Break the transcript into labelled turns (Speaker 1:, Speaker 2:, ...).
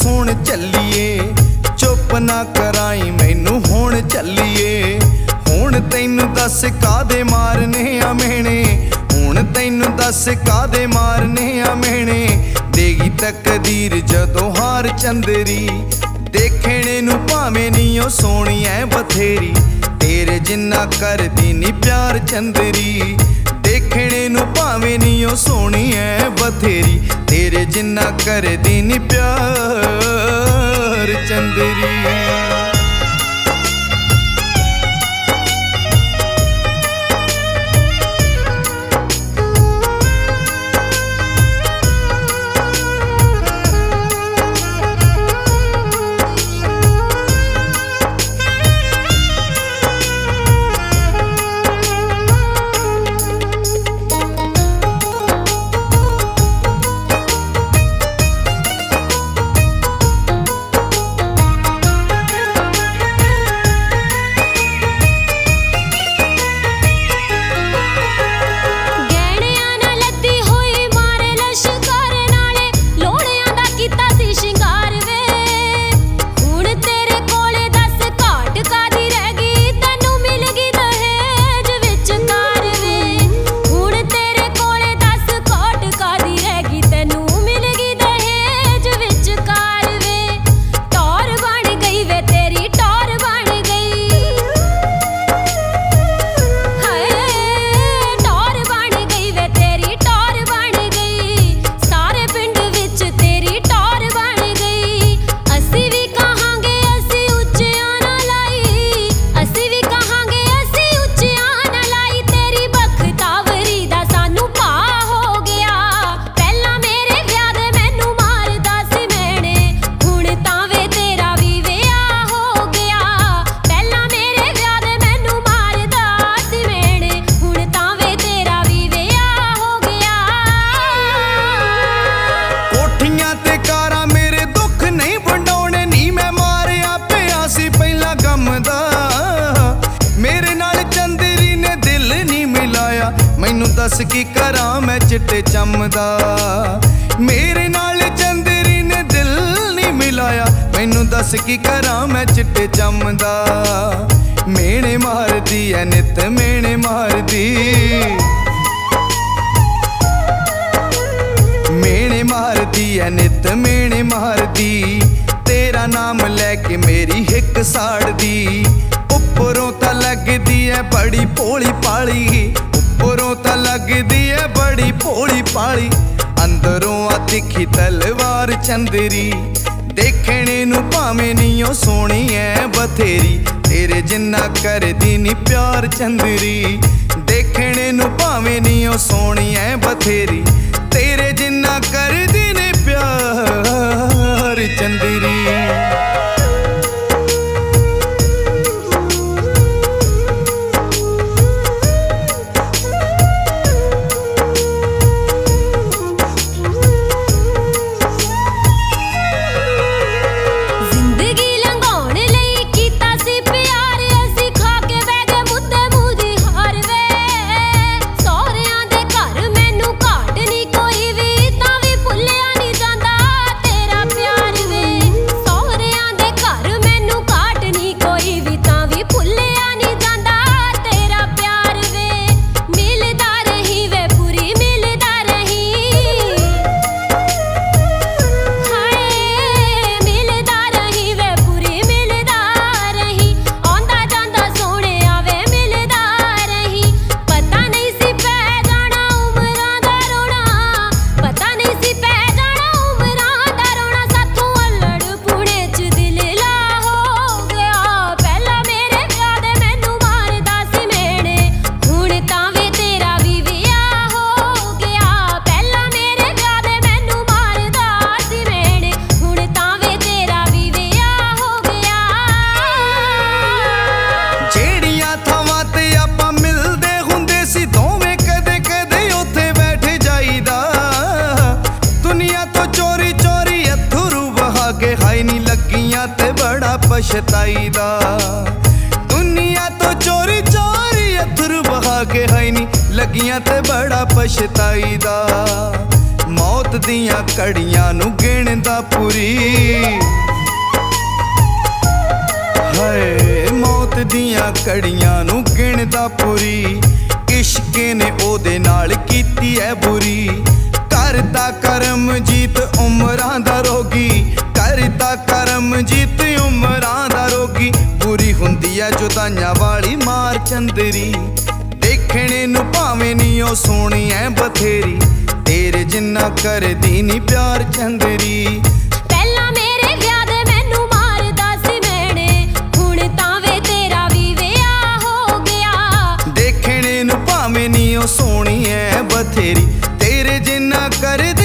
Speaker 1: सुन चलिए, चुप ना कराई मैनू हुण चलिए। हुण तैनू दस कादे मारने आ मेहणे, हुण तैनू दस कादे मारने आ मेहणे। देगी तकदीर जदों हार चंदरी, देखने नू भावें नी ओ सोहणी ऐ बथेरी। तेरे जिन्ना करदी नी प्यार चंदरी, देखने नू भावें नी ओ सोहणी ऐ बथेरी। तेरे जिन्ना करदी नी प्यार चंदरी। मैनू दस की करां मैं चिट्टे चमदा, मेरे नाल चंदरी ने दिल नहीं मिलाया। मैनू दस की करां मैं चिट्टे चमदा। मेणे मारदी ऐ नित मेणे मारदी, मेणे मारदी ऐ नित मेणे मारदी। तेरा नाम लैके मेरी हिक साड़दी, उपरों तां लगदी ऐ बड़ी भोली भाली। उपरों तां लगदी ऐ बड़ी भोली भाली, अंदरों आ तिखी तलवार चंदरी। देखने नू भावें नी ओ सोहणी ऐ बथेरी, तेरे जिन्ना करदी नी प्यार चंदरी। देखने नू भावें नी ओ सोहणी ऐ बथेरी, तेरे जिन्ना करदी नी प्यार चंदरी। पछताईदा दुनिया तो चोरी चोरी अथरू बहा के है नी लगियां ते बड़ा पछताईदा। मौत दियां कड़ियां नू गिणदा पूरी। हाय मौत दियां कड़ियां नू गिणदा पूरी। इश्के ने ओदे नाल कीती है बुरी। करदा करमजीत उमरां दा रोगी, करदा करमजीत उमरां दा रोगी। बुरी हुंदी है जुदाइयां वाली मार चंदरी। देखने नू भावें नी ओ सोहणी है बथेरी, तेरे जिन्ना करदी नी प्यार चंदरी।
Speaker 2: पहला मेरे विआह दे मैनू मारदा सी मैणे, हुण तां वे तेरा वी विआह हो गया।
Speaker 1: देखने नू भावें नी ओ सोहणी है बथेरी, तेरे जिन्ना कर